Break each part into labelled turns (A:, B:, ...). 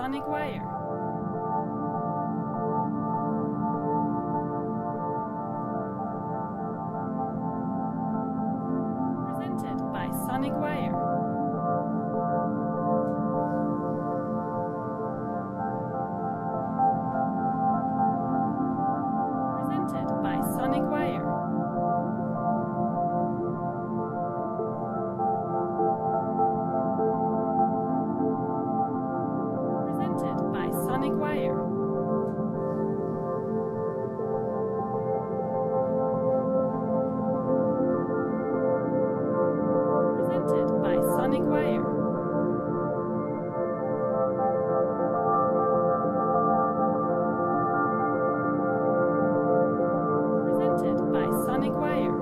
A: Sonic Wire. Presented by Sonic Wire. Presented by Sonic Wire. Presented by Sonic Wire. Presented by Sonic Wire. Presented by Sonic Wire.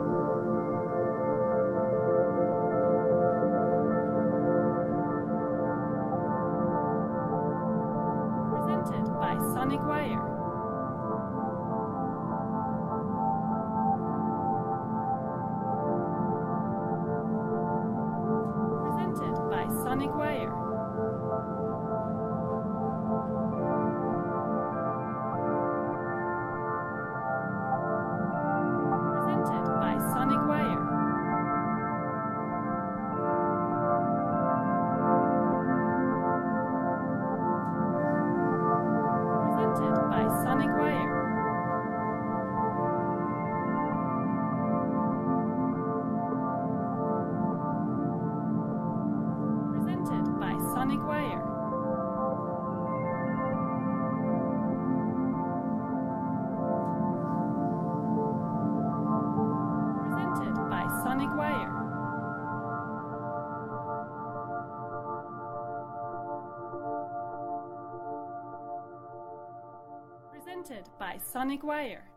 A: Presented by Sonic Wire. Presented by Sonic Wire. Presented by Sonic Wire. Presented by Sonic Wire. Presented by Sonic Wire. Presented by Sonic Wire. Presented by Sonic Wire.